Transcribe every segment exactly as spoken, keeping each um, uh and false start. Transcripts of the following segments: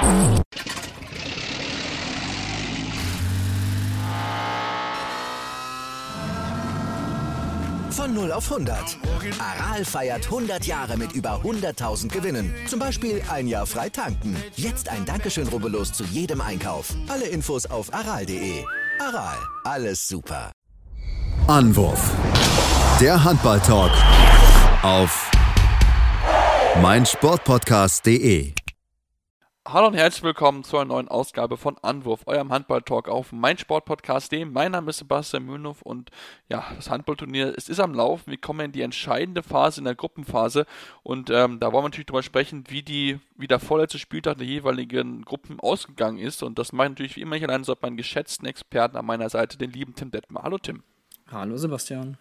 Von null auf hundert. Aral feiert hundert Jahre mit über hunderttausend Gewinnen. Zum Beispiel ein Jahr frei tanken. Jetzt ein Dankeschön, rubbellos zu jedem Einkauf. Alle Infos auf aral punkt de. Aral, alles super. Anwurf. Der Handball-Talk auf meinsportpodcast punkt de. Hallo und herzlich willkommen zu einer neuen Ausgabe von Anwurf, eurem Handball-Talk auf meinsportpodcast punkt de. Mein Name ist Sebastian Mühlenhoff und ja, das Handballturnier, es ist am Laufen. Wir kommen in die entscheidende Phase, in der Gruppenphase, und ähm, da wollen wir natürlich drüber sprechen, wie die wie der vorletzte Spieltag der jeweiligen Gruppen ausgegangen ist, und das mache ich natürlich wie immer nicht allein, sondern meinen geschätzten Experten an meiner Seite, den lieben Tim Detmer. Hallo Tim. Hallo Sebastian.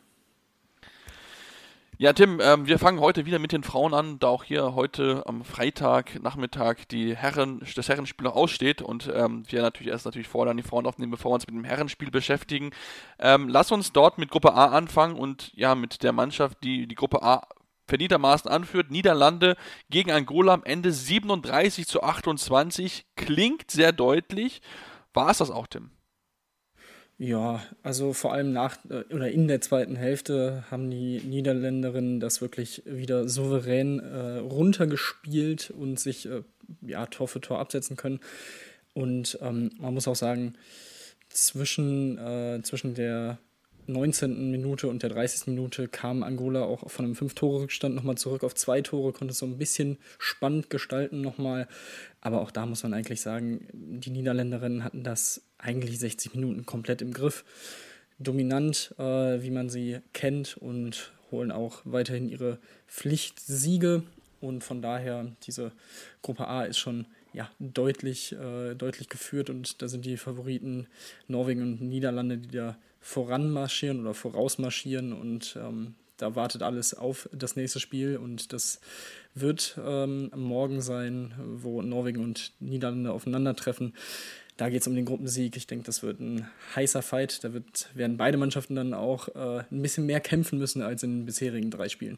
Ja, Tim, ähm, wir fangen heute wieder mit den Frauen an, da auch hier heute am Freitag Nachmittag die Herren, das Herrenspiel noch aussteht und ähm, wir natürlich erst natürlich vorher dann die Frauen aufnehmen, bevor wir uns mit dem Herrenspiel beschäftigen. Ähm, lass uns dort mit Gruppe A anfangen und ja, mit der Mannschaft, die die Gruppe A verdientermaßen anführt. Niederlande gegen Angola am Ende siebenunddreißig zu achtundzwanzig. Klingt sehr deutlich. War es das auch, Tim? Ja, also vor allem nach oder in der zweiten Hälfte haben die Niederländerinnen das wirklich wieder souverän äh, runtergespielt und sich äh, ja, Tor für Tor absetzen können. Und ähm, man muss auch sagen, zwischen, äh, zwischen der neunzehnten Minute und der dreißigsten Minute kam Angola auch von einem fünf-Tore-Rückstand nochmal zurück auf zwei Tore, konnte es so ein bisschen spannend gestalten nochmal. Aber auch da muss man eigentlich sagen, die Niederländerinnen hatten das eigentlich sechzig Minuten komplett im Griff. Dominant, äh, wie man sie kennt, und holen auch weiterhin ihre Pflichtsiege. Und von daher, diese Gruppe A ist schon ja, deutlich, äh, deutlich geführt, und da sind die Favoriten Norwegen und Niederlande, die da voranmarschieren oder vorausmarschieren, und ähm, da wartet alles auf das nächste Spiel, und das wird ähm, morgen sein, wo Norwegen und Niederlande aufeinandertreffen. Da geht es um den Gruppensieg. Ich denke, das wird ein heißer Fight. Da wird, werden beide Mannschaften dann auch äh, ein bisschen mehr kämpfen müssen als in den bisherigen drei Spielen.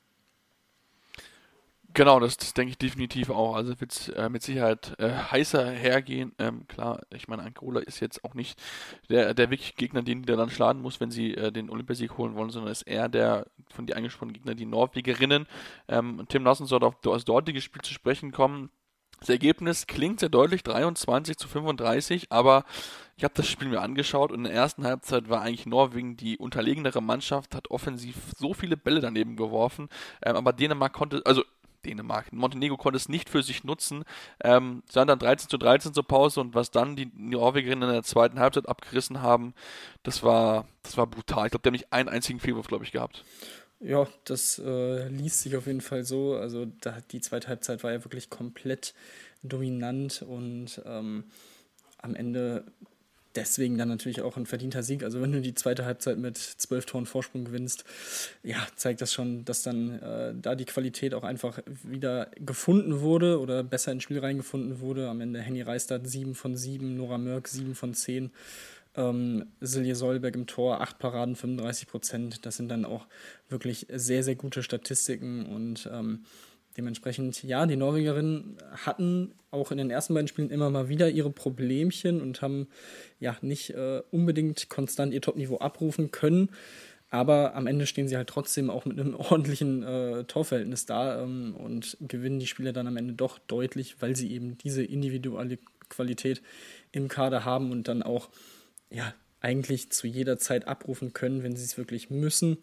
Genau, das, das denke ich definitiv auch. Also wird es äh, mit Sicherheit äh, heißer hergehen. Ähm, klar, ich meine, Angola ist jetzt auch nicht der, der wirklich Gegner, den die dann schlagen muss, wenn sie äh, den Olympiasieg holen wollen, sondern ist eher der von dir angesprochenen Gegner, die Norwegerinnen. Ähm, Tim, lass uns dort auf das dortige Spiel zu sprechen kommen. Das Ergebnis klingt sehr deutlich, dreiundzwanzig zu fünfunddreißig, aber ich habe das Spiel mir angeschaut und in der ersten Halbzeit war eigentlich Norwegen die unterlegenere Mannschaft, hat offensiv so viele Bälle daneben geworfen, ähm, aber Dänemark konnte, also Dänemark, Montenegro konnte es nicht für sich nutzen, ähm, sind dann dreizehn zu dreizehn zur Pause, und was dann die Norwegerinnen in der zweiten Halbzeit abgerissen haben, das war, das war brutal. Ich glaube, die haben nicht einen einzigen Fehlwurf, glaube ich, gehabt. Ja, das äh, liest sich auf jeden Fall so. Also da, die zweite Halbzeit war ja wirklich komplett dominant, und ähm, am Ende deswegen dann natürlich auch ein verdienter Sieg. Also wenn du die zweite Halbzeit mit zwölf Toren Vorsprung gewinnst, ja, zeigt das schon, dass dann äh, da die Qualität auch einfach wieder gefunden wurde oder besser ins Spiel reingefunden wurde. Am Ende Henny Reistad sieben von sieben, Nora Mörk sieben von zehn. Ähm, Silje Solberg im Tor, acht Paraden, fünfunddreißig Prozent. Das sind dann auch wirklich sehr, sehr gute Statistiken, und ähm, dementsprechend, ja, die Norwegerinnen hatten auch in den ersten beiden Spielen immer mal wieder ihre Problemchen und haben ja nicht äh, unbedingt konstant ihr Topniveau abrufen können, aber am Ende stehen sie halt trotzdem auch mit einem ordentlichen äh, Torverhältnis da ähm, und gewinnen die Spiele dann am Ende doch deutlich, weil sie eben diese individuelle Qualität im Kader haben und dann auch ja, eigentlich zu jeder Zeit abrufen können, wenn sie es wirklich müssen.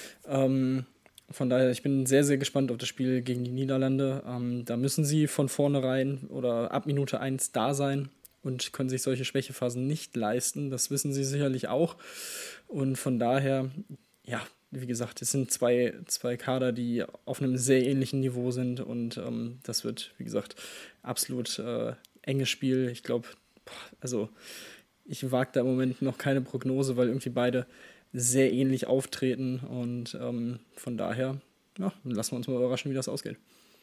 Ähm, von daher, ich bin sehr, sehr gespannt auf das Spiel gegen die Niederlande. Ähm, da müssen sie von vornherein oder ab Minute eins da sein und können sich solche Schwächephasen nicht leisten. Das wissen sie sicherlich auch. Und von daher, ja, wie gesagt, es sind zwei, zwei Kader, die auf einem sehr ähnlichen Niveau sind, und ähm, das wird, wie gesagt, absolut äh, enges Spiel. Ich glaube, also ich wage da im Moment noch keine Prognose, weil irgendwie beide sehr ähnlich auftreten, und ähm, von daher, ja, lassen wir uns mal überraschen, wie das ausgeht.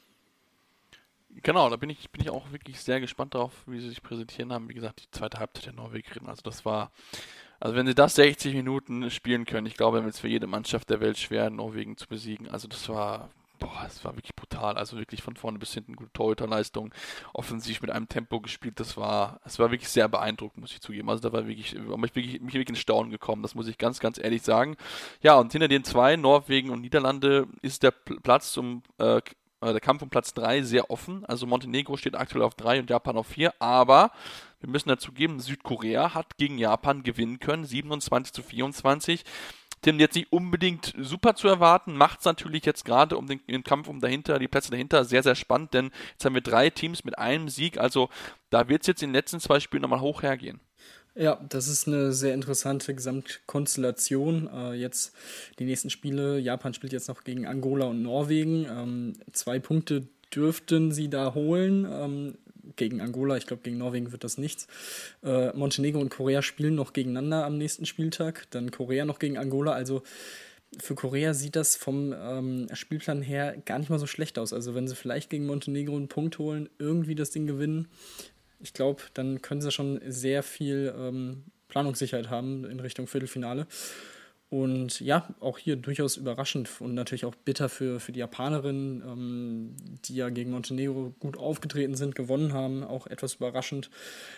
Genau, da bin ich, bin ich auch wirklich sehr gespannt drauf, wie sie sich präsentieren haben. Wie gesagt, die zweite Halbzeit der Norwegerinnen, also das war, also wenn sie das sechzig Minuten spielen können, ich glaube, dann wird es für jede Mannschaft der Welt schwer, Norwegen zu besiegen. Also das war, boah, es war wirklich brutal. Also wirklich von vorne bis hinten gute Torhüterleistung, offensiv mit einem Tempo gespielt. Das war, es war wirklich sehr beeindruckend, muss ich zugeben. Also da war wirklich, war mich wirklich, mich wirklich in Staunen gekommen. Das muss ich ganz, ganz ehrlich sagen. Ja, und hinter den zwei, Norwegen und Niederlande, ist der P- Platz um äh, der Kampf um Platz drei sehr offen. Also Montenegro steht aktuell auf drei und Japan auf vier. Aber wir müssen dazu geben, Südkorea hat gegen Japan gewinnen können, siebenundzwanzig zu vierundzwanzig. Tim, jetzt nicht unbedingt super zu erwarten, macht es natürlich jetzt gerade um den, den Kampf um dahinter, die Plätze dahinter sehr, sehr spannend, denn jetzt haben wir drei Teams mit einem Sieg, also da wird es jetzt in den letzten zwei Spielen nochmal hoch hergehen. Ja, das ist eine sehr interessante Gesamtkonstellation. Äh, jetzt die nächsten Spiele. Japan spielt jetzt noch gegen Angola und Norwegen. Ähm, zwei Punkte dürften sie da holen. Ähm, gegen Angola, ich glaube, gegen Norwegen wird das nichts. Äh, Montenegro und Korea spielen noch gegeneinander am nächsten Spieltag. Dann Korea noch gegen Angola. Also für Korea sieht das vom ähm, Spielplan her gar nicht mal so schlecht aus. Also wenn sie vielleicht gegen Montenegro einen Punkt holen, irgendwie das Ding gewinnen, ich glaube, dann können sie schon sehr viel ähm, Planungssicherheit haben in Richtung Viertelfinale. Und ja, auch hier durchaus überraschend und natürlich auch bitter für, für die Japanerinnen, ähm, die ja gegen Montenegro gut aufgetreten sind, gewonnen haben, auch etwas überraschend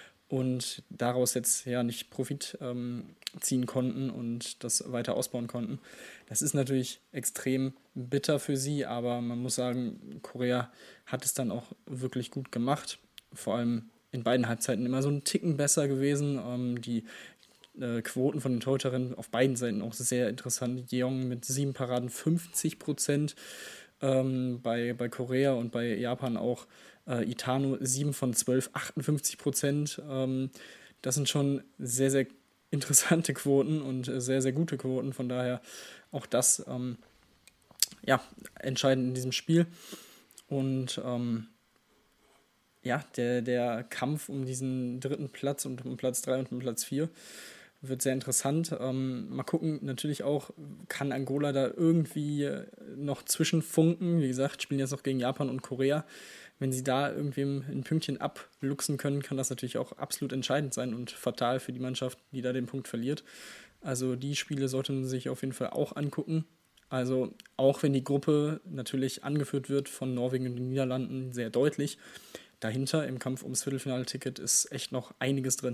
und daraus jetzt ja nicht Profit ähm, ziehen konnten und das weiter ausbauen konnten. Das ist natürlich extrem bitter für sie, aber man muss sagen, Korea hat es dann auch wirklich gut gemacht, vor allem in beiden Halbzeiten immer so einen Ticken besser gewesen. Ähm, die äh, Quoten von den Torhüterinnen auf beiden Seiten auch sehr interessant. Jeong mit sieben Paraden fünfzig Prozent ähm, bei, bei Korea und bei Japan auch äh, Itano sieben von zwölf, achtundfünfzig Prozent. Ähm, das sind schon sehr, sehr interessante Quoten und äh, sehr, sehr gute Quoten. Von daher auch das ähm, ja, entscheidend in diesem Spiel. Und ähm, ja, der, der Kampf um diesen dritten Platz und um Platz drei und um Platz vier wird sehr interessant. Ähm, mal gucken, natürlich auch, kann Angola da irgendwie noch zwischenfunken? Wie gesagt, spielen jetzt noch gegen Japan und Korea. Wenn sie da irgendwem ein Pünktchen abluchsen können, kann das natürlich auch absolut entscheidend sein und fatal für die Mannschaft, die da den Punkt verliert. Also die Spiele sollte man sich auf jeden Fall auch angucken. Also auch wenn die Gruppe natürlich angeführt wird von Norwegen und den Niederlanden sehr deutlich, dahinter im Kampf ums Viertelfinale-Ticket ist echt noch einiges drin.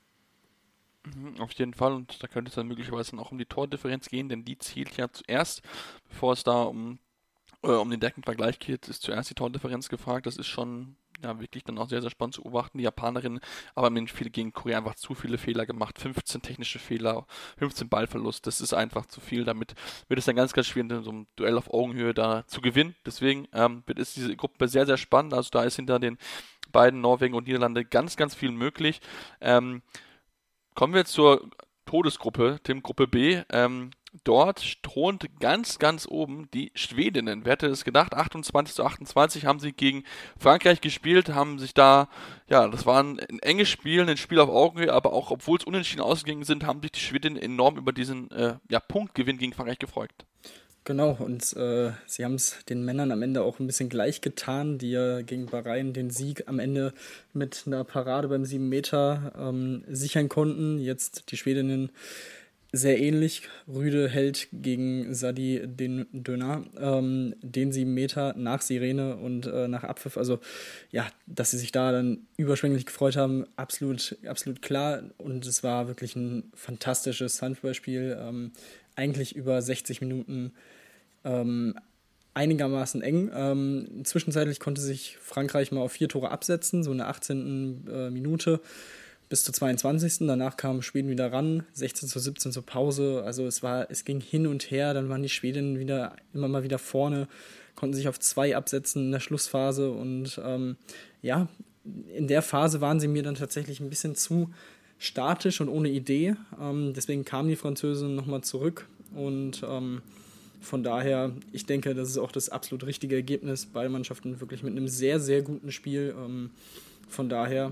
Auf jeden Fall, und da könnte es dann möglicherweise dann auch um die Tordifferenz gehen, denn die zielt ja zuerst, bevor es da um, äh, um den direkten Vergleich geht, ist zuerst die Tordifferenz gefragt. Das ist schon ja wirklich dann auch sehr, sehr spannend zu beobachten. Die Japanerinnen aber haben viel gegen Korea einfach zu viele Fehler gemacht. fünfzehn technische Fehler, fünfzehn Ballverlust, das ist einfach zu viel. Damit wird es dann ganz, ganz schwierig, in so einem Duell auf Augenhöhe da zu gewinnen. Deswegen ähm, wird ist diese Gruppe sehr, sehr spannend. Also da ist hinter den beiden Norwegen und Niederlande ganz, ganz viel möglich. Ähm, kommen wir zur Todesgruppe, Tim, Gruppe B. Ähm, Dort thront ganz, ganz oben die Schwedinnen. Wer hätte es gedacht? achtundzwanzig zu achtundzwanzig haben sie gegen Frankreich gespielt, haben sich da, ja, das war ein, ein enges Spiel, ein Spiel auf Augenhöhe, aber auch, obwohl es unentschieden ausgegangen sind, haben sich die Schwedinnen enorm über diesen äh, ja, Punktgewinn gegen Frankreich gefreut. Genau, und äh, sie haben es den Männern am Ende auch ein bisschen gleich getan, die ja gegen Bahrain den Sieg am Ende mit einer Parade beim sieben Meter ähm, sichern konnten. Jetzt die Schwedinnen sehr ähnlich. Rüde hält gegen Sadi den Döner, ähm, den sieben Meter nach Sirene und äh, nach Abpfiff. Also ja, dass sie sich da dann überschwänglich gefreut haben, absolut, absolut klar. Und es war wirklich ein fantastisches Handballspiel. Ähm, eigentlich über sechzig Minuten ähm, einigermaßen eng. Ähm, zwischenzeitlich konnte sich Frankreich mal auf vier Tore absetzen, so in der achtzehnten Äh, Minute. Bis zur zweiundzwanzigsten Danach kam Schweden wieder ran, sechzehn zu siebzehn zur Pause. Also es war, es ging hin und her, dann waren die Schwedinnen wieder immer mal wieder vorne, konnten sich auf zwei absetzen in der Schlussphase. Und ähm, ja, in der Phase waren sie mir dann tatsächlich ein bisschen zu statisch und ohne Idee. Ähm, deswegen kamen die Französinnen nochmal zurück. Und ähm, von daher, ich denke, das ist auch das absolut richtige Ergebnis. Beide Mannschaften wirklich mit einem sehr, sehr guten Spiel. Ähm, von daher...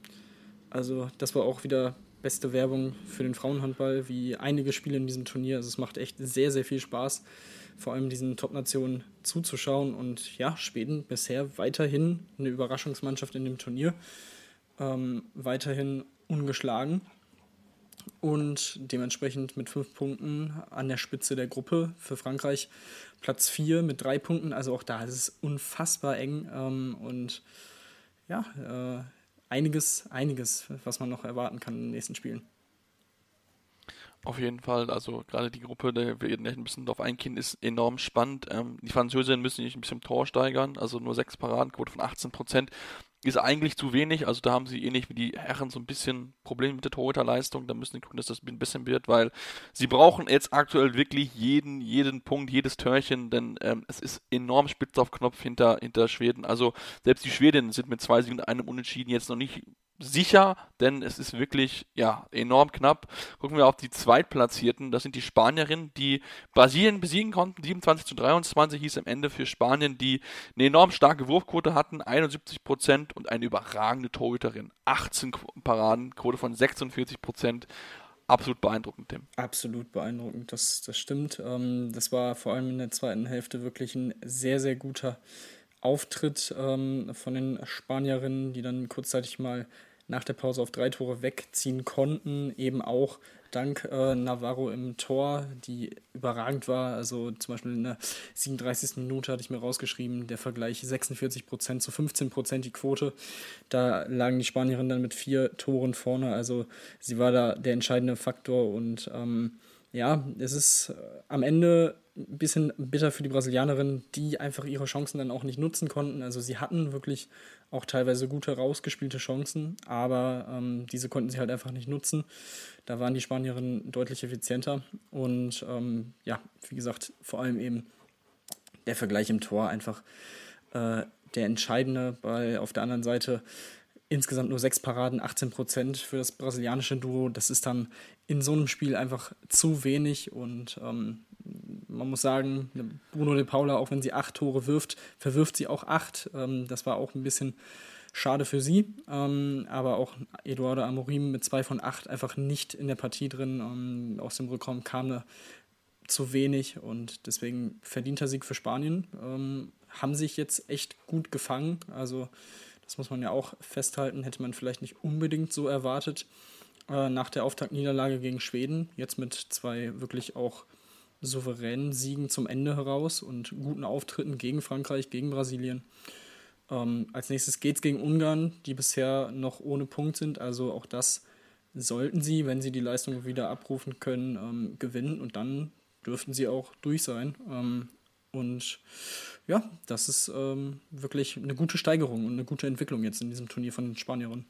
Also das war auch wieder beste Werbung für den Frauenhandball, wie einige Spiele in diesem Turnier. Also es macht echt sehr, sehr viel Spaß, vor allem diesen Top-Nationen zuzuschauen. Und ja, Schweden bisher weiterhin eine Überraschungsmannschaft in dem Turnier. Ähm, weiterhin ungeschlagen. und dementsprechend mit fünf Punkten an der Spitze der Gruppe für Frankreich. Platz vier mit drei Punkten, also auch da ist es unfassbar eng ähm, und ja, äh, einiges, einiges, was man noch erwarten kann in den nächsten Spielen. Auf jeden Fall, also gerade die Gruppe, da wir ein bisschen drauf eingehen, ist enorm spannend. Ähm, die Franzosen müssen sich ein bisschen im Tor steigern, also nur sechs Paradenquote von achtzehn Prozent ist eigentlich zu wenig. Also da haben sie ähnlich wie die Herren so ein bisschen Probleme mit der Torhüterleistung. Da müssen sie gucken, dass das ein bisschen wird, weil sie brauchen jetzt aktuell wirklich jeden, jeden Punkt, jedes Törchen, denn ähm, es ist enorm spitz auf Knopf hinter, hinter Schweden. Also selbst die Schwedinnen sind mit zwei Siegen und einem Unentschieden jetzt noch nicht sicher, denn es ist wirklich ja enorm knapp. Gucken wir auf die Zweitplatzierten, das sind die Spanierinnen, die Brasilien besiegen konnten, siebenundzwanzig zu dreiundzwanzig hieß am Ende für Spanien, die eine enorm starke Wurfquote hatten, einundsiebzig Prozent und eine überragende Torhüterin, achtzehn Paraden, Quote von sechsundvierzig Prozent. Absolut beeindruckend, Tim. Absolut beeindruckend, das, das stimmt. Ähm, das war vor allem in der zweiten Hälfte wirklich ein sehr, sehr guter Auftritt ähm, von den Spanierinnen, die dann kurzzeitig mal nach der Pause auf drei Tore wegziehen konnten, eben auch dank äh, Navarro im Tor, die überragend war, also zum Beispiel in der siebenunddreißigsten Minute hatte ich mir rausgeschrieben, der Vergleich sechsundvierzig Prozent zu fünfzehn Prozent die Quote, da lagen die Spanierinnen dann mit vier Toren vorne, also sie war da der entscheidende Faktor und ähm, ja, es ist äh, am Ende ein bisschen bitter für die Brasilianerinnen, die einfach ihre Chancen dann auch nicht nutzen konnten. Also sie hatten wirklich auch teilweise gute rausgespielte Chancen, aber ähm, diese konnten sie halt einfach nicht nutzen. Da waren die Spanierinnen deutlich effizienter und ähm, ja, wie gesagt, vor allem eben der Vergleich im Tor einfach äh, der entscheidende, weil auf der anderen Seite insgesamt nur sechs Paraden, achtzehn Prozent für das brasilianische Duo. Das ist dann in so einem Spiel einfach zu wenig und ähm, man muss sagen, Bruno de Paula, auch wenn sie acht Tore wirft, verwirft sie auch acht. Ähm, das war auch ein bisschen schade für sie, ähm, aber auch Eduardo Amorim mit zwei von acht einfach nicht in der Partie drin. Ähm, aus dem Rückraum kam da zu wenig und deswegen verdienter Sieg für Spanien. Ähm, haben sich jetzt echt gut gefangen, also das muss man ja auch festhalten, hätte man vielleicht nicht unbedingt so erwartet äh, nach der Auftaktniederlage gegen Schweden. Jetzt mit zwei wirklich auch souveränen Siegen zum Ende heraus und guten Auftritten gegen Frankreich, gegen Brasilien. Ähm, als nächstes geht es gegen Ungarn, die bisher noch ohne Punkt sind. Also auch das sollten sie, wenn sie die Leistung wieder abrufen können, ähm, gewinnen und dann dürften sie auch durch sein. Ähm, und ja, das ist ähm, wirklich eine gute Steigerung und eine gute Entwicklung jetzt in diesem Turnier von den Spanierinnen.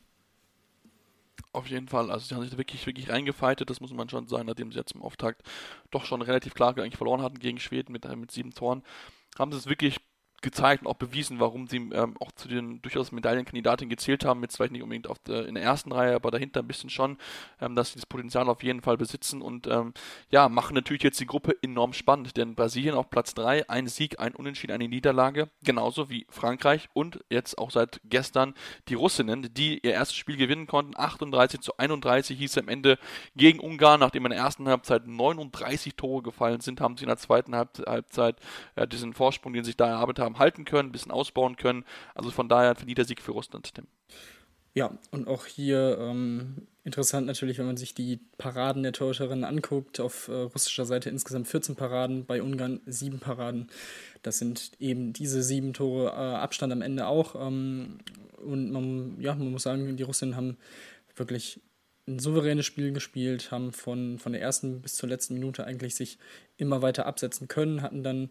Auf jeden Fall, also sie haben sich wirklich, wirklich reingefeitet, das muss man schon sagen, nachdem sie jetzt im Auftakt doch schon relativ klar eigentlich verloren hatten gegen Schweden mit, mit sieben Toren, haben sie es wirklich gezeigt und auch bewiesen, warum sie ähm, auch zu den durchaus Medaillenkandidatinnen gezählt haben, jetzt vielleicht nicht unbedingt auf der, in der ersten Reihe, aber dahinter ein bisschen schon, ähm, dass sie das Potenzial auf jeden Fall besitzen und ähm, ja, machen natürlich jetzt die Gruppe enorm spannend, denn Brasilien auf Platz drei, ein Sieg, ein Unentschieden, eine Niederlage, genauso wie Frankreich und jetzt auch seit gestern die Russinnen, die ihr erstes Spiel gewinnen konnten, achtunddreißig zu einunddreißig hieß am Ende gegen Ungarn, nachdem in der ersten Halbzeit neununddreißig Tore gefallen sind, haben sie in der zweiten Halbzeit äh, diesen Vorsprung, den sie sich da erarbeitet haben, halten können, ein bisschen ausbauen können. Also von daher verdient der Sieg für Russland, Tim. Ja, und auch hier ähm, interessant natürlich, wenn man sich die Paraden der Torhüterinnen anguckt. Auf äh, russischer Seite insgesamt vierzehn Paraden, bei Ungarn sieben Paraden. Das sind eben diese sieben Tore äh, Abstand am Ende auch. Ähm, und man, ja, man muss sagen, die Russinnen haben wirklich ein souveränes Spiel gespielt, haben von, von der ersten bis zur letzten Minute eigentlich sich immer weiter absetzen können, hatten dann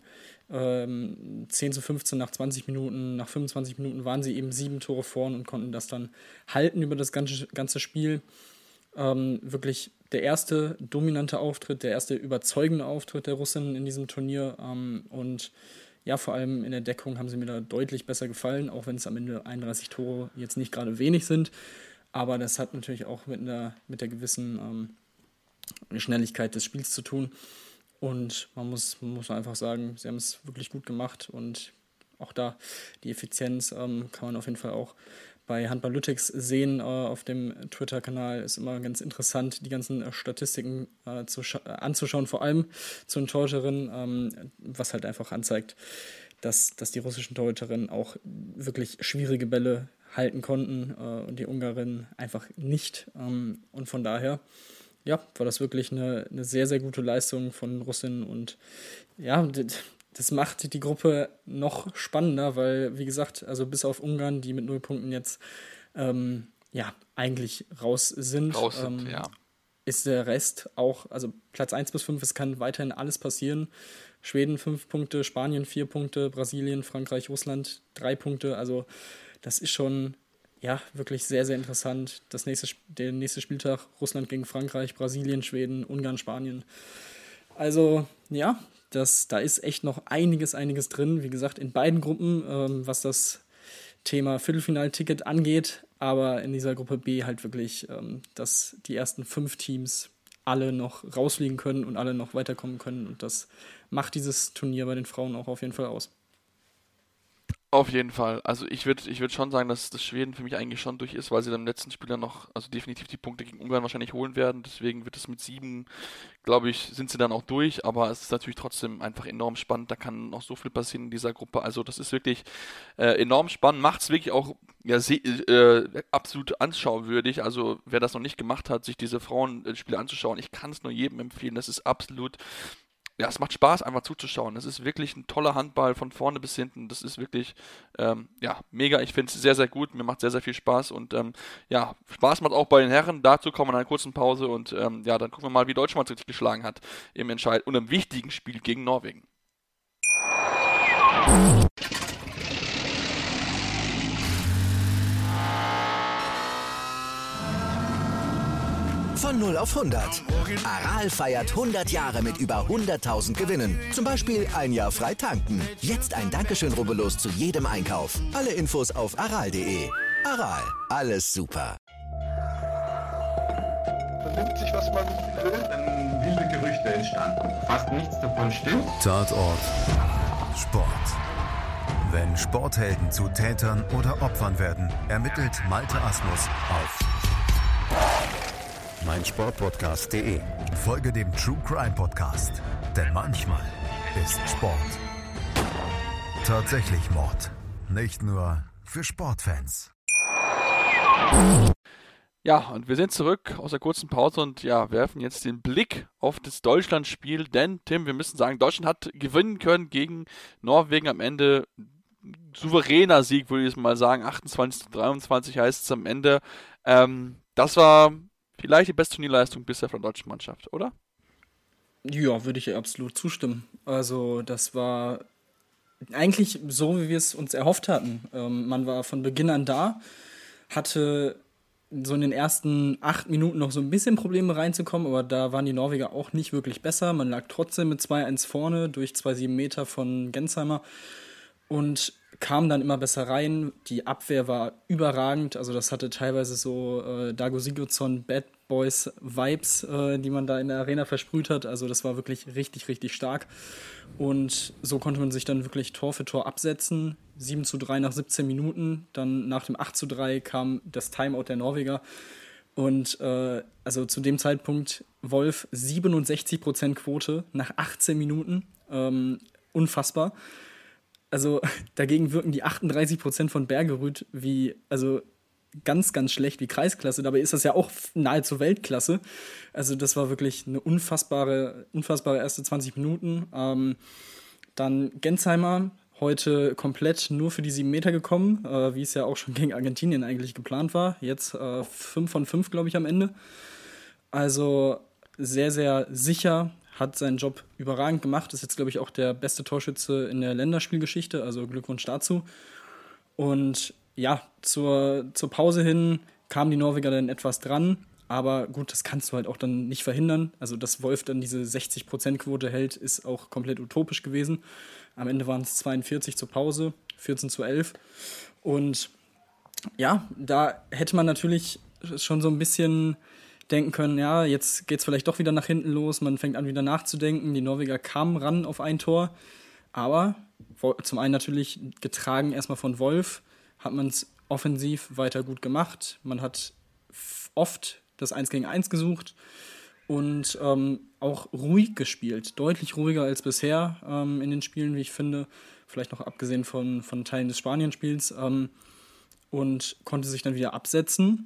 ähm, zehn zu fünfzehn nach zwanzig Minuten, nach fünfundzwanzig Minuten waren sie eben sieben Tore vorn und konnten das dann halten über das ganze, ganze Spiel. Ähm, wirklich der erste dominante Auftritt, der erste überzeugende Auftritt der Russinnen in diesem Turnier ähm, und ja, vor allem in der Deckung haben sie mir da deutlich besser gefallen, auch wenn es am Ende einunddreißig Tore jetzt nicht gerade wenig sind. Aber das hat natürlich auch mit, einer, mit der gewissen ähm, Schnelligkeit des Spiels zu tun. Und man muss, man muss einfach sagen, sie haben es wirklich gut gemacht. Und auch da die Effizienz ähm, kann man auf jeden Fall auch bei Handballytics sehen. Äh, auf dem Twitter-Kanal ist immer ganz interessant, die ganzen äh, Statistiken äh, zu scha- äh, anzuschauen, vor allem zu den Torhüterinnen, ähm, was halt einfach anzeigt, dass, dass die russischen Torhüterinnen auch wirklich schwierige Bälle halten konnten äh, und die Ungarinnen einfach nicht. Ähm, und von daher ja, war das wirklich eine, eine sehr, sehr gute Leistung von Russinnen und ja, das macht die Gruppe noch spannender, weil, wie gesagt, also bis auf Ungarn, die mit null Punkten jetzt ähm, ja, eigentlich raus sind, Raus sind, ähm, ja. ist der Rest auch, also Platz eins bis fünf, es kann weiterhin alles passieren. Schweden fünf Punkte, Spanien vier Punkte, Brasilien, Frankreich, Russland drei Punkte, also das ist schon ja, wirklich sehr, sehr interessant. Das nächste, der nächste Spieltag, Russland gegen Frankreich, Brasilien, Schweden, Ungarn, Spanien. Also, ja, das, da ist echt noch einiges, einiges drin. Wie gesagt, in beiden Gruppen, ähm, was das Thema Viertelfinalticket angeht. Aber in dieser Gruppe B halt wirklich, ähm, dass die ersten fünf Teams alle noch rausfliegen können und alle noch weiterkommen können. Und das macht dieses Turnier bei den Frauen auch auf jeden Fall aus. Auf jeden Fall. Also ich würde ich würd schon sagen, dass das Schweden für mich eigentlich schon durch ist, weil sie dann im letzten Spiel dann noch, also definitiv die Punkte gegen Ungarn wahrscheinlich holen werden. Deswegen wird es mit sieben, glaube ich, sind sie dann auch durch. Aber es ist natürlich trotzdem einfach enorm spannend. Da kann noch so viel passieren in dieser Gruppe. Also das ist wirklich äh, enorm spannend. Macht es wirklich auch ja, se- äh, absolut anschauwürdig. Also wer das noch nicht gemacht hat, sich diese Frauenspiele anzuschauen, ich kann es nur jedem empfehlen. Das ist absolut... Ja, es macht Spaß, einfach zuzuschauen. Das ist wirklich ein toller Handball von vorne bis hinten. Das ist wirklich, ähm, ja, mega. Ich finde es sehr, sehr gut. Mir macht sehr, sehr viel Spaß. Und ähm, ja, Spaß macht auch bei den Herren. Dazu kommen wir in einer kurzen Pause. Und ähm, ja, dann gucken wir mal, wie Deutschland richtig geschlagen hat im Entscheid und im wichtigen Spiel gegen Norwegen. Von null auf hundert. Aral feiert hundert Jahre mit über hunderttausend Gewinnen. Zum Beispiel ein Jahr frei tanken. Jetzt ein Dankeschön, rubbellos zu jedem Einkauf. Alle Infos auf aral punkt de. Aral, alles super. Man nimmt sich, was man will. Dann wilde Gerüchte entstanden. Fast nichts davon stimmt. Tatort Sport. Wenn Sporthelden zu Tätern oder Opfern werden, ermittelt Malte Asmus auf meinsportpodcast punkt de. Folge dem True Crime Podcast, denn manchmal ist Sport tatsächlich Mord. Nicht nur für Sportfans. Ja, und wir sind zurück aus der kurzen Pause und ja, werfen jetzt den Blick auf das Deutschlandspiel, denn Tim, wir müssen sagen, Deutschland hat gewinnen können gegen Norwegen am Ende. Souveräner Sieg, würde ich jetzt mal sagen, achtundzwanzig zu dreiundzwanzig heißt es am Ende. Ähm, das war vielleicht die beste Turnierleistung bisher von der deutschen Mannschaft, oder? Ja, würde ich absolut zustimmen. Also das war eigentlich so, wie wir es uns erhofft hatten. Ähm, man war von Beginn an da, hatte so in den ersten acht Minuten noch so ein bisschen Probleme reinzukommen, aber da waren die Norweger auch nicht wirklich besser. Man lag trotzdem mit zwei eins vorne durch zwei Komma sieben Meter von Gensheimer und kam dann immer besser rein. Die Abwehr war überragend, also das hatte teilweise so äh, Dago Sigurdsson Bad Boys Vibes, äh, die man da in der Arena versprüht hat. Also das war wirklich richtig, richtig stark. Und so konnte man sich dann wirklich Tor für Tor absetzen. sieben zu drei nach siebzehn Minuten. Dann nach dem acht zu drei kam das Timeout der Norweger. Und äh, also zu dem Zeitpunkt Wolf siebenundsechzig Prozent Quote nach achtzehn Minuten. Ähm, unfassbar. Also dagegen wirken die achtunddreißig Prozent von Bergerud wie, also ganz, ganz schlecht wie Kreisklasse. Dabei ist das ja auch nahezu Weltklasse. Also das war wirklich eine unfassbare, unfassbare erste zwanzig Minuten. Ähm, dann Gensheimer, heute komplett nur für die sieben Meter gekommen, äh, wie es ja auch schon gegen Argentinien eigentlich geplant war. Jetzt äh, fünf von fünf, glaube ich, am Ende. Also sehr, sehr sicher. Hat seinen Job überragend gemacht, ist jetzt, glaube ich, auch der beste Torschütze in der Länderspielgeschichte, also Glückwunsch dazu. Und ja, zur, zur Pause hin kamen die Norweger dann etwas dran, aber gut, das kannst du halt auch dann nicht verhindern. Also, dass Wolf dann diese sechzig Prozent Quote hält, ist auch komplett utopisch gewesen. Am Ende waren es zweiundvierzig zur Pause, vierzehn zu elf. Und ja, da hätte man natürlich schon so ein bisschen denken können, ja, jetzt geht es vielleicht doch wieder nach hinten los, man fängt an wieder nachzudenken, die Norweger kamen ran auf ein Tor, aber zum einen natürlich getragen erstmal von Wolf, hat man es offensiv weiter gut gemacht, man hat oft das eins gegen eins gesucht und ähm, auch ruhig gespielt, deutlich ruhiger als bisher ähm, in den Spielen, wie ich finde, vielleicht noch abgesehen von, von Teilen des Spanien-Spiels, ähm, und konnte sich dann wieder absetzen.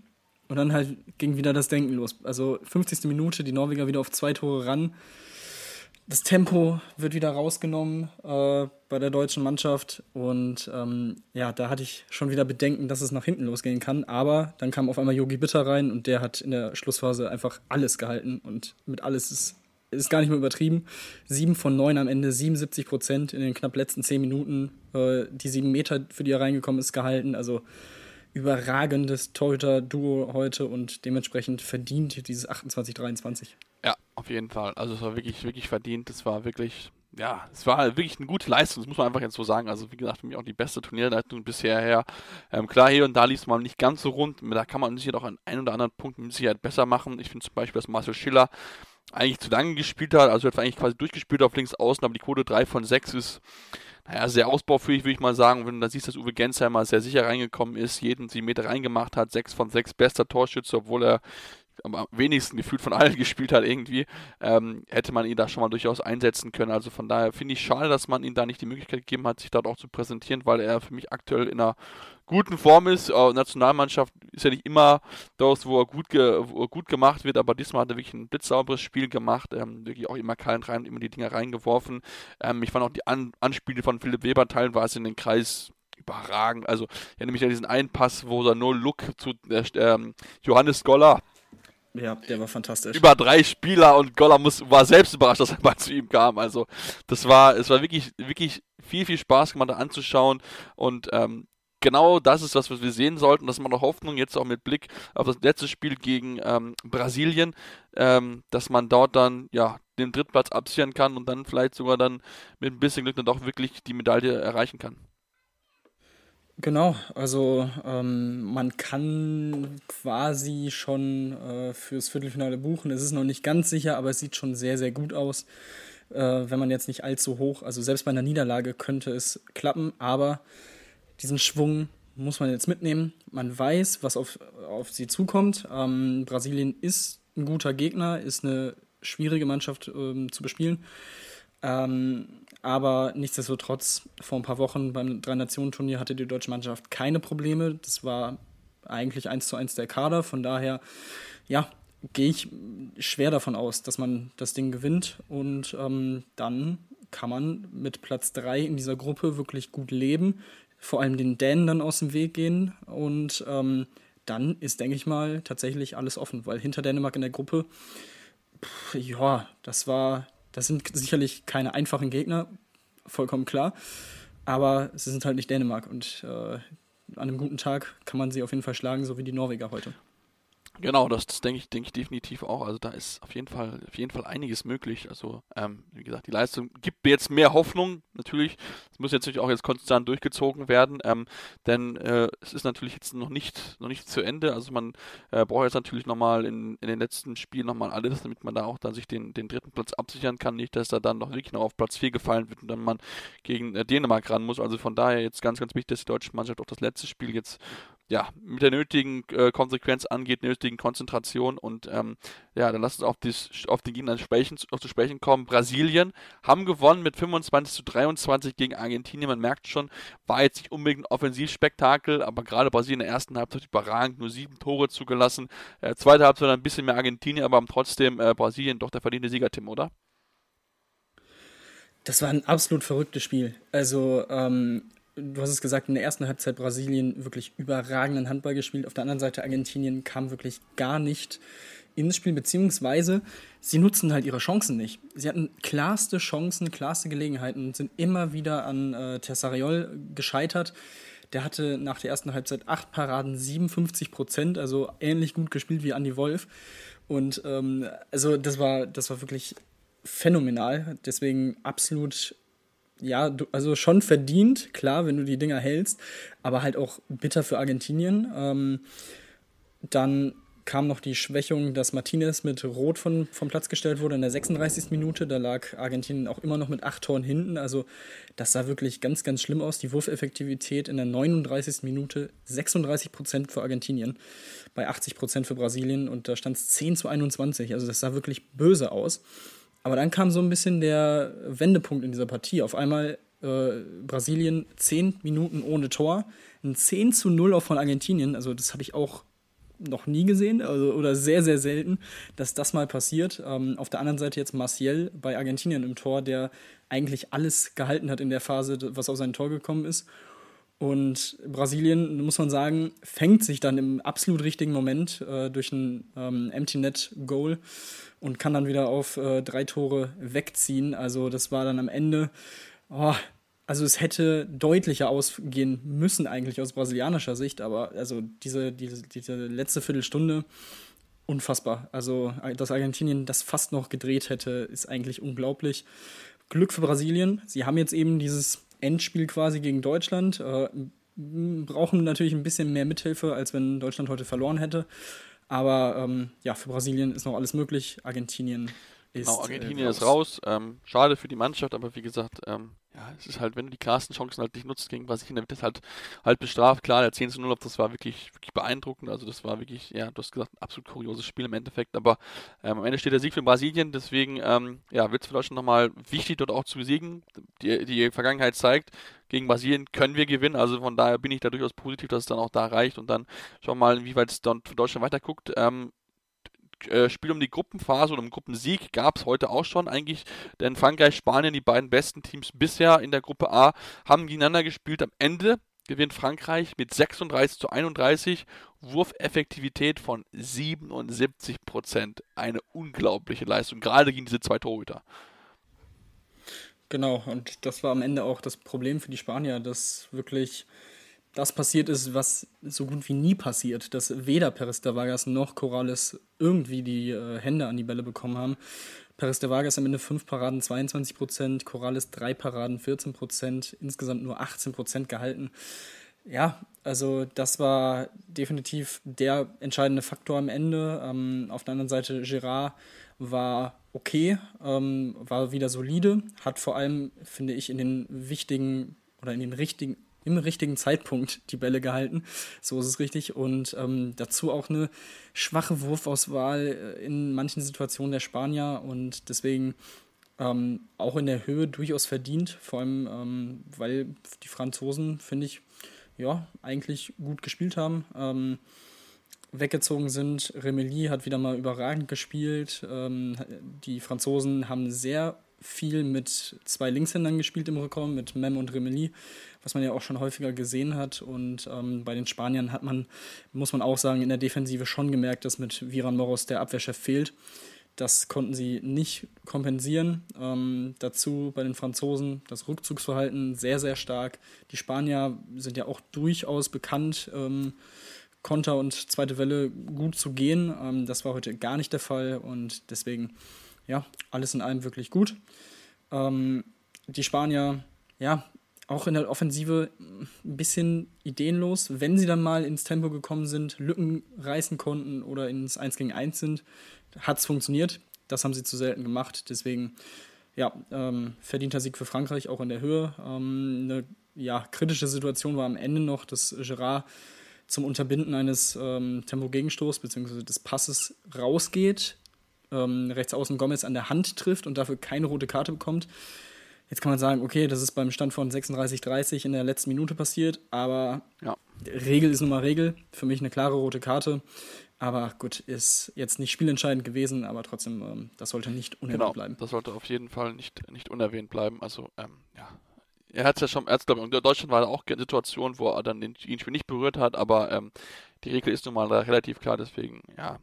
Und dann halt ging wieder das Denken los. Also fünfzigste Minute, die Norweger wieder auf zwei Tore ran. Das Tempo wird wieder rausgenommen äh, bei der deutschen Mannschaft. Und ähm, ja, da hatte ich schon wieder Bedenken, dass es nach hinten losgehen kann. Aber dann kam auf einmal Yogi Bitter rein und der hat in der Schlussphase einfach alles gehalten. Und mit alles ist, ist gar nicht mehr übertrieben. Sieben von neun am Ende, siebenundsiebzig Prozent in den knapp letzten zehn Minuten. Äh, die sieben Meter, für die er reingekommen ist, gehalten. Also überragendes Torhüter-Duo heute und dementsprechend verdient dieses achtundzwanzig dreiundzwanzig. Ja, auf jeden Fall. Also es war wirklich, wirklich verdient. Es war wirklich, ja, es war wirklich eine gute Leistung, das muss man einfach jetzt so sagen. Also wie gesagt, für mich auch die beste Turnierleistung bisher her. Ähm, klar, hier und da lief es mal nicht ganz so rund. Da kann man sicher auch an ein oder anderen Punkt mit Sicherheit besser machen. Ich finde zum Beispiel, dass Marcel Schiller eigentlich zu lange gespielt hat. Also er hat eigentlich quasi durchgespielt auf links außen, aber die Quote drei von sechs ist naja, sehr ausbaufähig, würde ich mal sagen. Wenn du dann siehst, dass Uwe Gensheimer sehr sicher reingekommen ist, jeden sieben Meter reingemacht hat, sechs von sechs bester Torschütze, obwohl er am wenigsten gefühlt von allen gespielt hat irgendwie, ähm, hätte man ihn da schon mal durchaus einsetzen können. Also von daher finde ich schade, dass man ihm da nicht die Möglichkeit gegeben hat, sich dort auch zu präsentieren, weil er für mich aktuell in einer guten Form ist. Äh, Nationalmannschaft ist ja nicht immer das, wo er gut, ge- wo er gut gemacht wird, aber diesmal hat er wirklich ein blitzsauberes Spiel gemacht, ähm, wirklich auch immer Kallen rein, immer die Dinger reingeworfen. Ähm, ich fand auch die An- Anspiele von Philipp Weber teilweise in den Kreis überragend. Also ja, nämlich an diesen einen Pass, wo er no Look zu äh, ähm, Johannes Goller. Ja, der war fantastisch. Über drei Spieler und Goller muss, war selbst überrascht, dass er mal zu ihm kam. Also das war, es war wirklich, wirklich viel, viel Spaß gemacht, da anzuschauen. Und ähm, genau das ist was, was wir sehen sollten. Das ist noch Hoffnung, jetzt auch mit Blick auf das letzte Spiel gegen ähm, Brasilien, ähm, dass man dort dann ja den Drittplatz absichern kann und dann vielleicht sogar dann mit ein bisschen Glück dann doch wirklich die Medaille erreichen kann. Genau, also ähm, man kann quasi schon äh, fürs Viertelfinale buchen. Es ist noch nicht ganz sicher, aber es sieht schon sehr, sehr gut aus. Äh, wenn man jetzt nicht allzu hoch, also selbst bei einer Niederlage könnte es klappen, aber diesen Schwung muss man jetzt mitnehmen. Man weiß, was auf, auf sie zukommt. Ähm, Brasilien ist ein guter Gegner, ist eine schwierige Mannschaft ähm, zu bespielen. Ähm, aber nichtsdestotrotz, vor ein paar Wochen beim Drei-Nationen-Turnier hatte die deutsche Mannschaft keine Probleme. Das war eigentlich eins zu eins der Kader. Von daher, ja, gehe ich schwer davon aus, dass man das Ding gewinnt. Und ähm, dann kann man mit Platz drei in dieser Gruppe wirklich gut leben. Vor allem den Dänen dann aus dem Weg gehen. Und ähm, dann ist, denke ich mal, tatsächlich alles offen. Weil hinter Dänemark in der Gruppe, pff, ja, das war... Das sind sicherlich keine einfachen Gegner, vollkommen klar. Aber sie sind halt nicht Dänemark. Und äh, an einem guten Tag kann man sie auf jeden Fall schlagen, so wie die Norweger heute. Genau, das, das denke ich, denke ich definitiv auch. Also da ist auf jeden Fall, auf jeden Fall einiges möglich. Also ähm, wie gesagt, die Leistung gibt mir jetzt mehr Hoffnung. Natürlich, es muss jetzt natürlich auch jetzt konstant durchgezogen werden, ähm, denn äh, es ist natürlich jetzt noch nicht, noch nicht zu Ende. Also man äh, braucht jetzt natürlich nochmal in, in den letzten Spielen nochmal alles, damit man da auch dann sich den, den dritten Platz absichern kann. Nicht, dass er dann noch wirklich noch auf Platz vier gefallen wird und dann man gegen äh, Dänemark ran muss. Also von daher jetzt ganz, ganz wichtig, dass die deutsche Mannschaft auch das letzte Spiel jetzt ja, mit der nötigen äh, Konsequenz angeht, nötigen Konzentration und ähm, ja, dann lasst uns auf, dies, auf den Gegner sprechen, auf zu sprechen kommen. Brasilien haben gewonnen mit fünfundzwanzig zu dreiundzwanzig gegen Argentinien. Man merkt schon, war jetzt nicht unbedingt ein Offensivspektakel, aber gerade Brasilien in der ersten Halbzeit überragend, nur sieben Tore zugelassen. Äh, zweite Halbzeit ein bisschen mehr Argentinien, aber trotzdem äh, Brasilien doch der verdiente Sieger, Tim, oder? Das war ein absolut verrücktes Spiel. Also, ähm, du hast es gesagt, in der ersten Halbzeit Brasilien wirklich überragenden Handball gespielt. Auf der anderen Seite Argentinien kam wirklich gar nicht ins Spiel, beziehungsweise sie nutzen halt ihre Chancen nicht. Sie hatten klarste Chancen, klarste Gelegenheiten und sind immer wieder an äh, Tessariol gescheitert. Der hatte nach der ersten Halbzeit acht Paraden, siebenundfünfzig Prozent, also ähnlich gut gespielt wie Andi Wolf. Und ähm, also das war, das war wirklich phänomenal. Deswegen absolut... Ja, du, also schon verdient, klar, wenn du die Dinger hältst, aber halt auch bitter für Argentinien. Ähm, dann kam noch die Schwächung, dass Martinez mit Rot von, vom Platz gestellt wurde in der sechsunddreißigsten Minute. Da lag Argentinien auch immer noch mit acht Toren hinten. Also das sah wirklich ganz, ganz schlimm aus. Die Wurfeffektivität in der neununddreißigsten Minute sechsunddreißig Prozent für Argentinien, bei achtzig Prozent für Brasilien. Und da stand es zehn zu einundzwanzig. Also das sah wirklich böse aus. Aber dann kam so ein bisschen der Wendepunkt in dieser Partie. Auf einmal äh, Brasilien zehn Minuten ohne Tor, ein zehn zu null auch von Argentinien. Also das habe ich auch noch nie gesehen, also, oder sehr, sehr selten, dass das mal passiert. Ähm, auf der anderen Seite jetzt Martial bei Argentinien im Tor, der eigentlich alles gehalten hat in der Phase, was auf sein Tor gekommen ist. Und Brasilien, muss man sagen, fängt sich dann im absolut richtigen Moment äh, durch ein ähm, Empty-Net-Goal und kann dann wieder auf äh, drei Tore wegziehen. Also das war dann am Ende, oh, also es hätte deutlicher ausgehen müssen eigentlich aus brasilianischer Sicht, aber also diese, diese, diese letzte Viertelstunde, unfassbar. Also dass Argentinien das fast noch gedreht hätte, ist eigentlich unglaublich. Glück für Brasilien. Sie haben jetzt eben dieses Endspiel quasi gegen Deutschland. Äh, brauchen natürlich ein bisschen mehr Mithilfe, als wenn Deutschland heute verloren hätte. Aber ähm, ja, für Brasilien ist noch alles möglich. Argentinien ist Genau, Argentinien äh, ist raus. Ähm, schade für die Mannschaft, aber wie gesagt, ähm, ja, es ist halt, wenn du die klarsten Chancen halt nicht nutzt gegen Brasilien, dann wird das halt, halt bestraft. Klar, der zehn zu null, das war wirklich, wirklich beeindruckend. Also das war wirklich, ja, du hast gesagt, ein absolut kurioses Spiel im Endeffekt. Aber ähm, am Ende steht der Sieg für Brasilien. Deswegen, ähm, ja, wird es für Deutschland nochmal wichtig, dort auch zu besiegen. Die, die Vergangenheit zeigt, gegen Brasilien können wir gewinnen. Also von daher bin ich da durchaus positiv, dass es dann auch da reicht. Und dann schauen wir mal, inwieweit es dann für Deutschland weiterguckt. Ähm, Spiel um die Gruppenphase oder um Gruppensieg gab es heute auch schon eigentlich, denn Frankreich, Spanien, die beiden besten Teams bisher in der Gruppe A, haben gegeneinander gespielt. Am Ende gewinnt Frankreich mit sechsunddreißig zu einunddreißig, Wurfeffektivität von siebenundsiebzig Prozent. Eine unglaubliche Leistung, gerade gegen diese zwei Torhüter. Genau, und das war am Ende auch das Problem für die Spanier, dass wirklich das passiert ist, was so gut wie nie passiert, dass weder Pérez de Vargas noch Corrales irgendwie die äh, Hände an die Bälle bekommen haben. Pérez de Vargas am Ende fünf Paraden, zweiundzwanzig Prozent, Corrales drei Paraden, vierzehn Prozent, insgesamt nur achtzehn Prozent gehalten. Ja, also das war definitiv der entscheidende Faktor am Ende. Ähm, auf der anderen Seite Girard war okay, ähm, war wieder solide, hat vor allem, finde ich, in den wichtigen oder in den richtigen im richtigen Zeitpunkt die Bälle gehalten, so ist es richtig, und ähm, dazu auch eine schwache Wurfauswahl in manchen Situationen der Spanier und deswegen ähm, auch in der Höhe durchaus verdient, vor allem ähm, weil die Franzosen, finde ich, ja, eigentlich gut gespielt haben, ähm, weggezogen sind. Remeli hat wieder mal überragend gespielt, ähm, die Franzosen haben sehr viel mit zwei Linkshändern gespielt im Rückraum, mit Mem und Remeli, was man ja auch schon häufiger gesehen hat. Und ähm, bei den Spaniern hat man, muss man auch sagen, in der Defensive schon gemerkt, dass mit Viran Moros der Abwehrchef fehlt. Das konnten sie nicht kompensieren. Ähm, dazu bei den Franzosen das Rückzugsverhalten sehr, sehr stark. Die Spanier sind ja auch durchaus bekannt, ähm, Konter und zweite Welle gut zu gehen. Ähm, das war heute gar nicht der Fall und deswegen, ja, alles in allem wirklich gut. Ähm, die Spanier, ja, auch in der Offensive ein bisschen ideenlos. Wenn sie dann mal ins Tempo gekommen sind, Lücken reißen konnten oder ins eins gegen eins sind, hat es funktioniert. Das haben sie zu selten gemacht. Deswegen, ja, ähm, verdienter Sieg für Frankreich, auch in der Höhe. Ähm, eine ja, kritische Situation war am Ende noch, dass Girard zum Unterbinden eines ähm, Tempo-Gegenstoßes bzw. des Passes rausgeht, ähm, rechts außen Gomez an der Hand trifft und dafür keine rote Karte bekommt. Jetzt kann man sagen, okay, das ist beim Stand von sechsunddreißig dreißig in der letzten Minute passiert, aber ja. Regel ist nun mal Regel. Für mich eine klare rote Karte. Aber gut, ist jetzt nicht spielentscheidend gewesen, aber trotzdem, ähm, das sollte nicht unerwähnt genau, bleiben. Das sollte auf jeden Fall nicht, nicht unerwähnt bleiben. Also, ähm, ja. Er hat es ja schon, er glaube ich, in Deutschland war auch eine Situation, wo er dann den Spiel nicht berührt hat, aber ähm, die Regel ist nun mal relativ klar, deswegen, ja.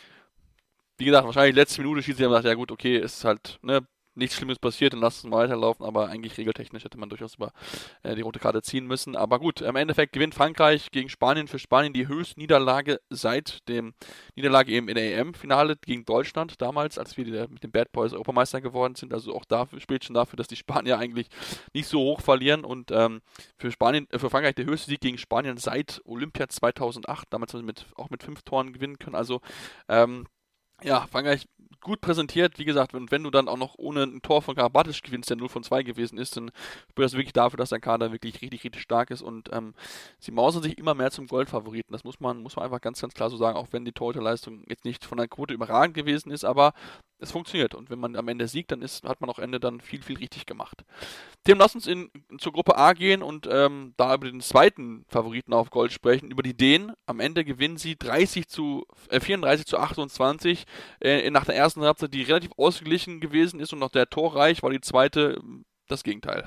Wie gesagt, wahrscheinlich letzte Minute schießt er und sagt, ja gut, okay, ist halt, ne, nichts Schlimmes passiert, dann lasst es mal weiterlaufen, aber eigentlich regeltechnisch hätte man durchaus über äh, die rote Karte ziehen müssen. Aber gut, im Endeffekt gewinnt Frankreich gegen Spanien, für Spanien die höchste Niederlage seit dem Niederlage eben in der E M-Finale gegen Deutschland damals, als wir die, mit den Bad Boys Europameister geworden sind. Also auch dafür spielt schon dafür, dass die Spanier eigentlich nicht so hoch verlieren und ähm, für Spanien, äh, für Frankreich der höchste Sieg gegen Spanien seit Olympia zweitausendacht, damals haben sie mit, auch mit fünf Toren gewinnen können. Also ähm, ja, Frankreich gut präsentiert, wie gesagt, und wenn du dann auch noch ohne ein Tor von Karabatic gewinnst, der null von zwei gewesen ist, dann spricht das wirklich dafür, dass der Kader wirklich richtig, richtig stark ist und ähm, sie mausern sich immer mehr zum Goldfavoriten. Das muss man, muss man einfach ganz, ganz klar so sagen, auch wenn die Torhüterleistung jetzt nicht von der Quote überragend gewesen ist, aber es funktioniert und wenn man am Ende siegt, dann ist, hat man auch Ende dann viel, viel richtig gemacht. Tim, lass uns in, zur Gruppe A gehen und ähm, da über den zweiten Favoriten auf Gold sprechen, über die Dänen. Am Ende gewinnen sie dreißig zu, äh, vierunddreißig zu achtundzwanzig äh, nach der ersten Halbzeit, die relativ ausgeglichen gewesen ist und noch der torreich war die zweite das Gegenteil.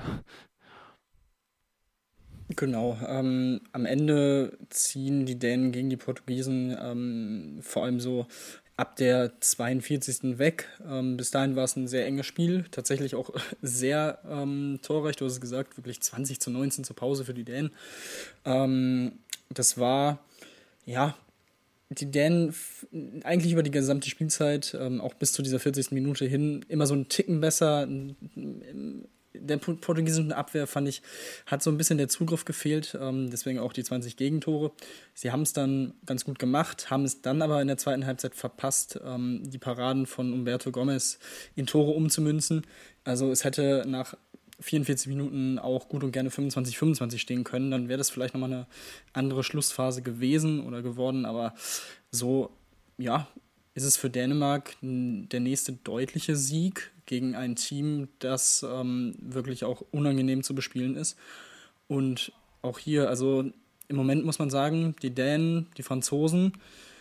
Genau, ähm, am Ende ziehen die Dänen gegen die Portugiesen ähm, vor allem so ab der zweiundvierzigsten weg. Ähm, bis dahin war es ein sehr enges Spiel, tatsächlich auch sehr ähm, torreich, du hast es gesagt, wirklich zwanzig zu neunzehn zur Pause für die Dänen. Ähm, das war, ja, die Dänen f- eigentlich über die gesamte Spielzeit, ähm, auch bis zu dieser vierzigsten Minute hin, immer so einen Ticken besser. Der portugiesischen Abwehr, fand ich, hat so ein bisschen der Zugriff gefehlt, ähm, deswegen auch die zwanzig Gegentore. Sie haben es dann ganz gut gemacht, haben es dann aber in der zweiten Halbzeit verpasst, ähm, die Paraden von Humberto Gomez in Tore umzumünzen. Also es hätte nach vierundvierzig Minuten auch gut und gerne fünfundzwanzig fünfundzwanzig stehen können, dann wäre das vielleicht nochmal eine andere Schlussphase gewesen oder geworden, aber so, ja, ist es für Dänemark n- der nächste deutliche Sieg gegen ein Team, das ähm, wirklich auch unangenehm zu bespielen ist. Und auch hier, also im Moment muss man sagen, die Dänen, die Franzosen,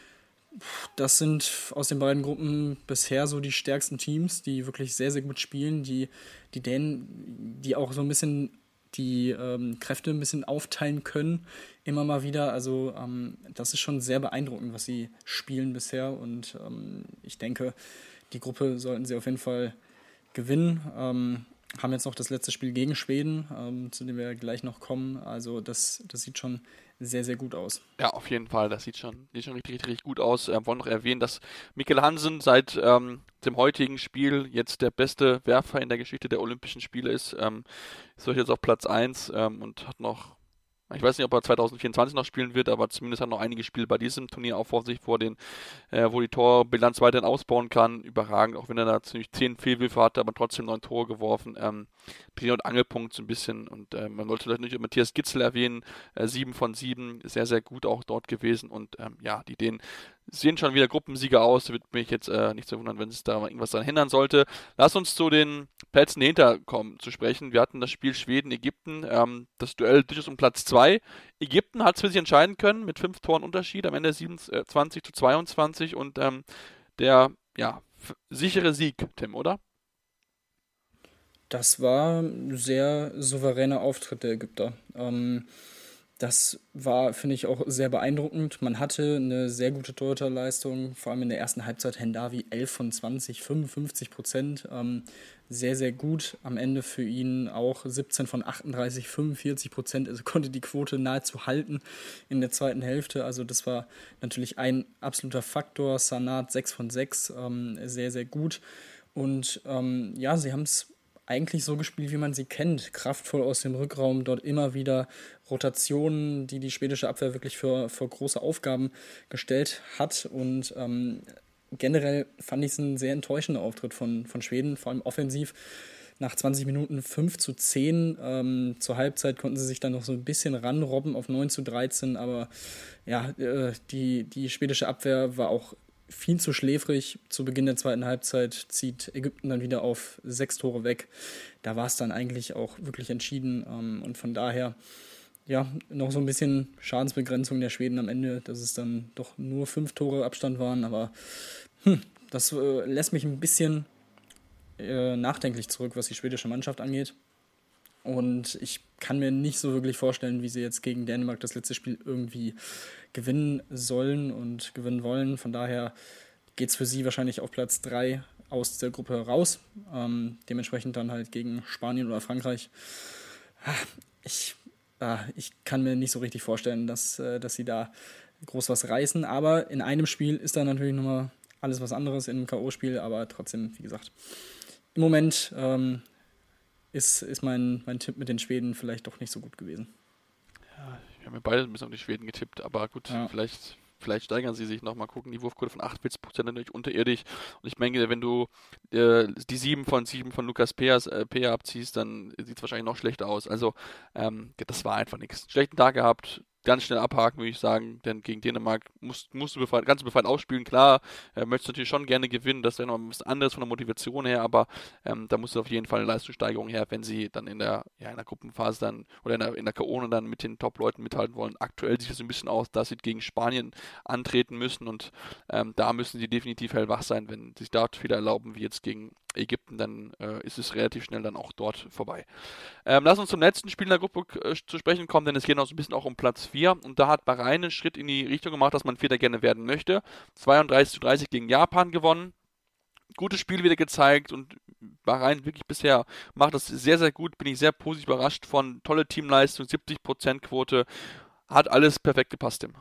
das sind aus den beiden Gruppen bisher so die stärksten Teams, die wirklich sehr, sehr gut spielen. Die, die Dänen, die auch so ein bisschen die ähm, Kräfte ein bisschen aufteilen können, immer mal wieder. Also ähm, das ist schon sehr beeindruckend, was sie spielen bisher. Und ähm, ich denke, die Gruppe sollten sie auf jeden Fall gewinnen. Ähm, haben jetzt noch das letzte Spiel gegen Schweden, ähm, zu dem wir gleich noch kommen. Also das, das sieht schon sehr, sehr gut aus. Ja, auf jeden Fall, das sieht schon, sieht schon richtig, richtig, richtig gut aus. Wir äh, wollen noch erwähnen, dass Mikkel Hansen seit ähm, dem heutigen Spiel jetzt der beste Werfer in der Geschichte der Olympischen Spiele ist. Ähm, ist jetzt auf Platz eins ähm, und hat noch, ich weiß nicht, ob er zwanzig vierundzwanzig noch spielen wird, aber zumindest hat noch einige Spiele bei diesem Turnier auch vor sich, vor den, äh, wo die Torbilanz weiterhin ausbauen kann. Überragend, auch wenn er da ziemlich zehn Fehlwürfe hatte, aber trotzdem neun Tore geworfen. Ähm, Dreh- und Angelpunkt so ein bisschen. Und äh, man sollte vielleicht nicht Matthias Gitzel erwähnen, äh, sieben von sieben, sehr, sehr gut auch dort gewesen. Und ähm, ja, die Dänen sehen schon wieder Gruppensieger aus. Wird mich jetzt äh, nicht so wundern, wenn es da mal irgendwas daran hindern sollte. Lass uns zu den Plätzen dahinter kommen zu sprechen. Wir hatten das Spiel Schweden-Ägypten, ähm, das Duell durchaus um Platz zwei. Ägypten hat es für sich entscheiden können mit fünf Toren Unterschied, am Ende siebenundzwanzig zu zweiundzwanzig und ähm, der ja, f- sichere Sieg, Tim, oder? Das war ein sehr souveräner Auftritt der Ägypter. Ähm, das war, finde ich, auch sehr beeindruckend. Man hatte eine sehr gute Torhüterleistung, vor allem in der ersten Halbzeit. Hendawi elf von zwanzig, fünfundfünfzig Prozent. Ähm, sehr, sehr gut. Am Ende für ihn auch siebzehn von achtunddreißig, fünfundvierzig Prozent. Also konnte die Quote nahezu halten in der zweiten Hälfte. Also das war natürlich ein absoluter Faktor. Sanat sechs von sechs, ähm, sehr, sehr gut. Und ähm, ja, sie haben es eigentlich so gespielt, wie man sie kennt. Kraftvoll aus dem Rückraum, dort immer wieder Rotationen, die die schwedische Abwehr wirklich für, für große Aufgaben gestellt hat. Und ähm, generell fand ich es ein sehr enttäuschender Auftritt von, von Schweden, vor allem offensiv. Nach zwanzig Minuten fünf zu zehn. Ähm, zur Halbzeit konnten sie sich dann noch so ein bisschen ranrobben auf neun zu dreizehn. Aber ja, äh, die, die schwedische Abwehr war auch viel zu schläfrig. Zu Beginn der zweiten Halbzeit zieht Ägypten dann wieder auf sechs Tore weg. Da war es dann eigentlich auch wirklich entschieden. Ähm, und von daher, ja, noch so ein bisschen Schadensbegrenzung der Schweden am Ende, dass es dann doch nur fünf Tore Abstand waren. Aber hm, das äh, lässt mich ein bisschen äh, nachdenklich zurück, was die schwedische Mannschaft angeht. Und ich kann mir nicht so wirklich vorstellen, wie sie jetzt gegen Dänemark das letzte Spiel irgendwie gewinnen sollen und gewinnen wollen. Von daher geht es für sie wahrscheinlich auf Platz drei aus der Gruppe raus. Ähm, dementsprechend dann halt gegen Spanien oder Frankreich. Ich, äh, ich kann mir nicht so richtig vorstellen, dass, äh, dass sie da groß was reißen. Aber in einem Spiel ist da natürlich nochmal alles was anderes in einem K O-Spiel. Aber trotzdem, wie gesagt, im Moment ähm, ist, ist mein, mein Tipp mit den Schweden vielleicht doch nicht so gut gewesen. Ja, wir haben ja beide ein bisschen auf die Schweden getippt, aber gut, Ja. vielleicht vielleicht steigern sie sich noch mal gucken. Die Wurfquote von achtundvierzig Prozent natürlich unterirdisch. Und ich denke, wenn du äh, die sieben von sieben von Lucas Peas, äh, Pea abziehst, dann sieht es wahrscheinlich noch schlechter aus. Also ähm, das war einfach nichts. Schlechten Tag gehabt. Ganz schnell abhaken, würde ich sagen, denn gegen Dänemark musst, musst du befreit, ganz befreit ausspielen. Klar, äh, möchtest du natürlich schon gerne gewinnen, das wäre noch ein bisschen anderes von der Motivation her, aber ähm, da muss auf jeden Fall eine Leistungssteigerung her, wenn sie dann in der, ja, in der Gruppenphase dann oder in der, in der K O dann mit den Top-Leuten mithalten wollen. Aktuell sieht es ein bisschen aus, dass sie gegen Spanien antreten müssen und ähm, da müssen sie definitiv hellwach sein, wenn sich dort Fehler erlauben, wie jetzt gegen Ägypten, dann äh, ist es relativ schnell dann auch dort vorbei. Ähm, lass uns zum letzten Spiel in der Gruppe äh, zu sprechen kommen, denn es geht noch so ein bisschen auch um Platz vier und da hat Bahrain einen Schritt in die Richtung gemacht, dass man Vierter gerne werden möchte. zweiunddreißig zu dreißig gegen Japan gewonnen. Gutes Spiel wieder gezeigt und Bahrain wirklich bisher macht das sehr, sehr gut. Bin ich sehr positiv überrascht von. Tolle Teamleistung, siebzig Prozent Quote. Hat alles perfekt gepasst, Tim.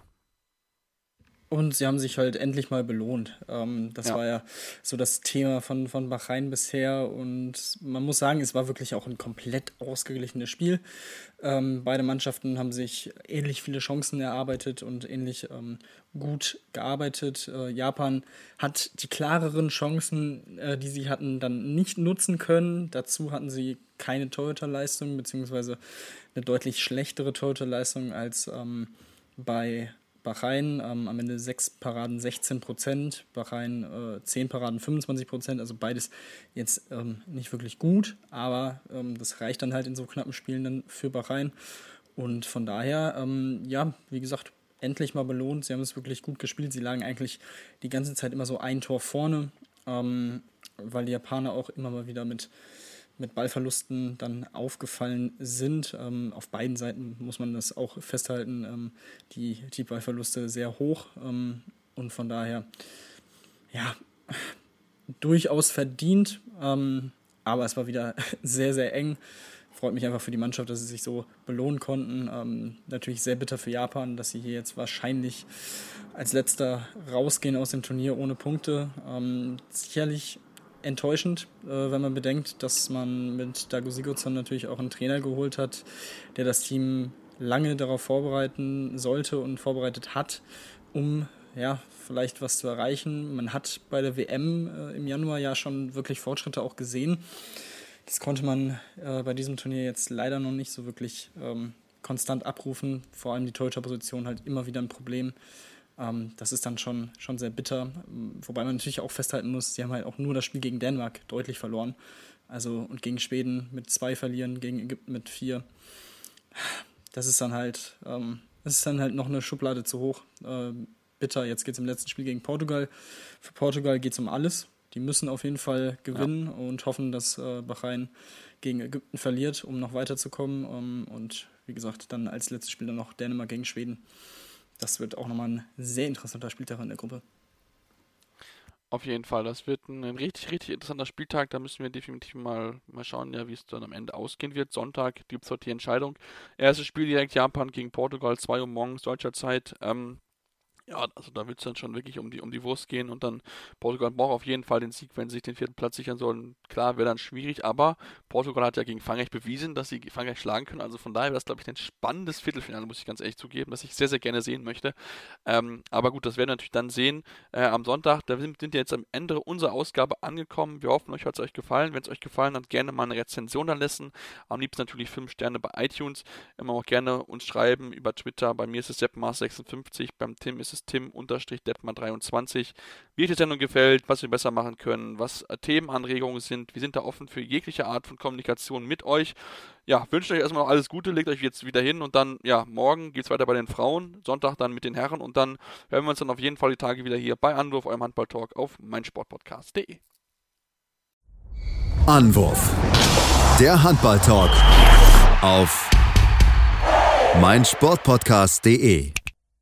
Und sie haben sich halt endlich mal belohnt. Ähm, das ja. war ja so das Thema von, von Bahrain bisher. Und man muss sagen, es war wirklich auch ein komplett ausgeglichenes Spiel. Ähm, beide Mannschaften haben sich ähnlich viele Chancen erarbeitet und ähnlich ähm, gut gearbeitet. Äh, Japan hat die klareren Chancen, äh, die sie hatten, dann nicht nutzen können. Dazu hatten sie keine Torhüterleistung, beziehungsweise eine deutlich schlechtere Torhüterleistung als ähm, bei Bahrain, ähm, am Ende sechs Paraden, sechzehn Prozent, Bahrain äh, zehn Paraden, fünfundzwanzig Prozent, also beides jetzt ähm, nicht wirklich gut, aber ähm, das reicht dann halt in so knappen Spielen dann für Bahrain und von daher, ähm, ja, wie gesagt, endlich mal belohnt, sie haben es wirklich gut gespielt, sie lagen eigentlich die ganze Zeit immer so ein Tor vorne, ähm, weil die Japaner auch immer mal wieder mit mit Ballverlusten dann aufgefallen sind. Ähm, auf beiden Seiten muss man das auch festhalten, ähm, die, die Ballverluste sehr hoch ähm, und von daher, ja, durchaus verdient, ähm, aber es war wieder sehr, sehr eng. Freut mich einfach für die Mannschaft, dass sie sich so belohnen konnten. Ähm, natürlich sehr bitter für Japan, dass sie hier jetzt wahrscheinlich als Letzter rausgehen aus dem Turnier ohne Punkte. Ähm, sicherlich enttäuschend, äh, wenn man bedenkt, dass man mit Dago Sigurdsson natürlich auch einen Trainer geholt hat, der das Team lange darauf vorbereiten sollte und vorbereitet hat, um ja vielleicht was zu erreichen. Man hat bei der W M äh, im Januar ja schon wirklich Fortschritte auch gesehen. Das konnte man äh, bei diesem Turnier jetzt leider noch nicht so wirklich ähm, konstant abrufen. Vor allem die Torhüterposition halt immer wieder ein Problem. Das ist dann schon, schon sehr bitter, wobei man natürlich auch festhalten muss, sie haben halt auch nur das Spiel gegen Dänemark deutlich verloren. Also und gegen Schweden mit zwei verlieren, gegen Ägypten mit vier. Das ist dann halt, ähm, das ist dann halt noch eine Schublade zu hoch. Äh, bitter, jetzt geht es im letzten Spiel gegen Portugal. Für Portugal geht es um alles. Die müssen auf jeden Fall gewinnen ja. und hoffen, dass äh, Bahrain gegen Ägypten verliert, um noch weiterzukommen. Um, und wie gesagt, dann als letztes Spiel dann noch Dänemark gegen Schweden. Das wird auch nochmal ein sehr interessanter Spieltag in der Gruppe. Auf jeden Fall, das wird ein, ein richtig, richtig interessanter Spieltag. Da müssen wir definitiv mal, mal schauen, ja, wie es dann am Ende ausgehen wird. Sonntag gibt es dort die Entscheidung. Erstes Spiel direkt Japan gegen Portugal, zwei Uhr morgens deutscher Zeit. Ähm, Ja, also da wird es dann schon wirklich um die, um die Wurst gehen und dann Portugal braucht auf jeden Fall den Sieg, wenn sie sich den vierten Platz sichern sollen. Klar, wäre dann schwierig, aber Portugal hat ja gegen Frankreich bewiesen, dass sie Frankreich schlagen können. Also von daher wäre das, glaube ich, ein spannendes Viertelfinale, muss ich ganz ehrlich zugeben, das ich sehr, sehr gerne sehen möchte. Ähm, aber gut, das werden wir natürlich dann sehen äh, am Sonntag. Da sind, sind wir jetzt am Ende unserer Ausgabe angekommen. Wir hoffen, euch hat es euch gefallen. Wenn es euch gefallen hat, gerne mal eine Rezension da lassen. Am liebsten natürlich fünf Sterne bei iTunes. Immer auch gerne uns schreiben über Twitter. Bei mir ist es Seppmars sechsundfünfzig, beim Tim ist es Tim-Deppmann dreiundzwanzig. Wie euch die Sendung gefällt, was wir besser machen können, was äh, Themenanregungen sind. Wir sind da offen für jegliche Art von Kommunikation mit euch. Ja, wünsche euch erstmal noch alles Gute, legt euch jetzt wieder hin und dann, ja, morgen geht es weiter bei den Frauen, Sonntag dann mit den Herren und dann hören wir uns dann auf jeden Fall die Tage wieder hier bei Anwurf, eurem Handball-Talk auf meinsportpodcast punkt de. Anwurf, der Handball-Talk auf meinsportpodcast punkt de.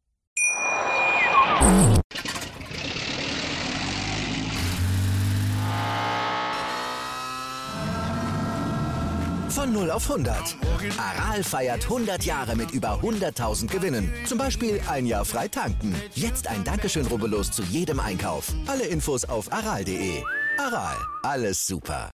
Von null auf hundert. Aral feiert hundert Jahre mit über hunderttausend Gewinnen. Zum Beispiel ein Jahr frei tanken. Jetzt ein Dankeschön, rubbellos zu jedem Einkauf. Alle Infos auf aral punkt de. Aral, alles super.